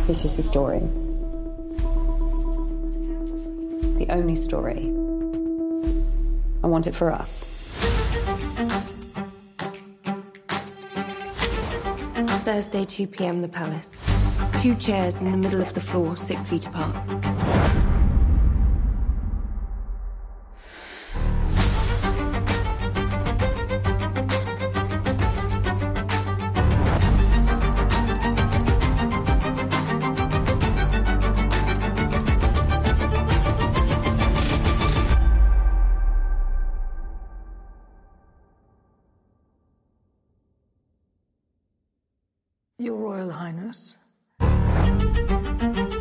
This is the story. The only story. I want it for us. Thursday, 2 p.m, the Palace. 2 chairs in the middle of the floor, 6 feet apart. Your Royal Highness.